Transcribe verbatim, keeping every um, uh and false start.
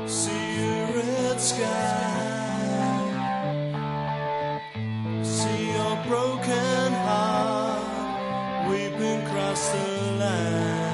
See a red sky, see your broken heart weeping across the line.